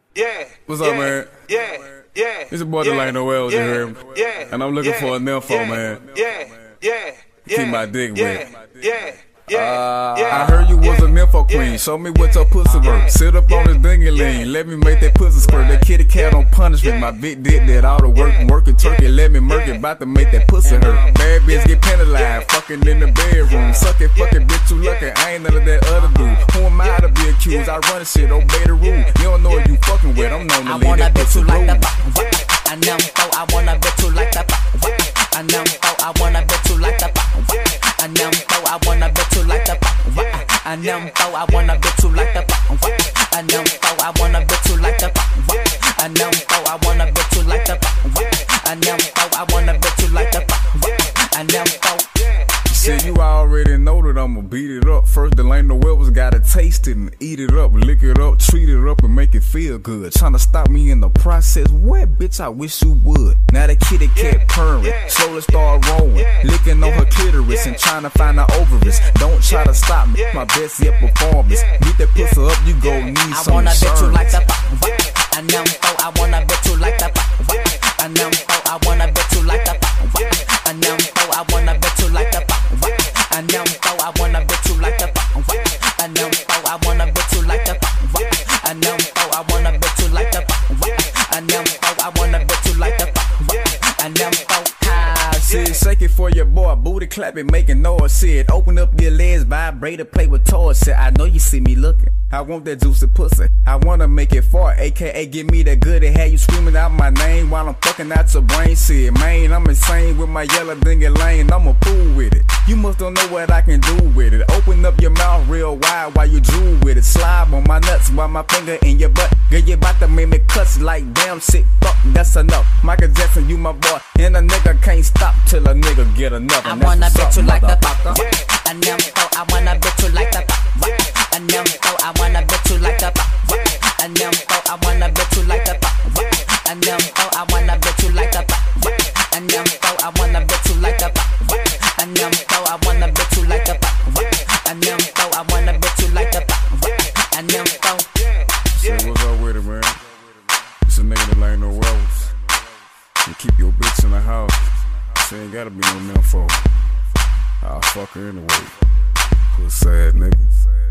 Yeah. What's up, man? Yeah. It's your boy Delane Noel, you hear me? Yeah. And I'm looking for a nympho, man. Yeah. Keep my dick wet. Yeah. I heard you was a nympho queen. Show me what your pussy work. Sit up on this dingy lean. Let me make that pussy squirt. That kitty cat on punishment. My bitch did that all the work. Working turkey, let me murk it. About to make that pussy hurt. Bad bitch get penalized. Fucking in the bedroom. Suck it, fucking bitch, you lucky. I ain't none of that other dude. Who am I to be accused? I run shit, obey the rule. You don't know what you fucking with. I'm known to leave that pussy like blue. I nympho, I wanna bet you like that. I nympho, I wanna bet you like that. I nympho, I wanna bet you like that. I nympho, I wanna bet you like that. I nympho, I wanna bet you like that. I nympho, I wanna bet you like that. I nympho, I wanna bet you like that. I nympho. Shit, you already know that I'ma beat it up. First, Delane Noel was gotta taste it and eat it up, lick it up, treat it up and make it feel good. Tryna stop me in the process, what bitch I wish you would. Now the kitty cat purring, slowly start rolling, licking on her clitoris and tryna find her ovaries. Don't try to stop me, my best yet performance. Get that pussy up, you gon' need some I wanna insurance. bet you like that. I nympho, I wanna bet you like that. I nympho, I wanna bet you like that. I nympho, I wanna bet you like that. I nympho, I wanna bet you like that. I nympho, I wanna bet you like that. I nympho, I wanna bet you like that. I nympho, I wanna bet you like that. I nympho. Shit, shake it for your boy, booty clapping, making noise. Shit, open up your legs, vibrate, play with toys. Shit, I know you see me looking. I want that juicy pussy. I wanna make it far, aka give me that goodie. Had you screaming out my name while I'm fucking out your brain. Shit, man, I'm insane with my yellow dingy lane. I'm a fool with it. You must don't know what I can do with it. Open up your mouth real wide while you drool with it. Slide on my nuts while my finger in your butt. Girl, you bout to make me cuss like damn shit. Fuck, that's enough. Michael Jackson, you my boy, and a nigga can't stop till a nigga get enough. I wanna bet you like that. I nympho, I wanna bet you like that. I nympho, I wanna bet you like that. I nympho, I wanna bet you like that. I nympho, I wanna bet you like that. I nympho, I wanna bet you like that. I nympho, I wanna bet you like that. I nympho, I wanna bet you like that. I nympho. Shit, what's up with it, man? It's a nigga Delane Noel. You keep your bitch in the house. She ain't gotta be no nympho. I'll fuck her anyway. Pussy sad nigga.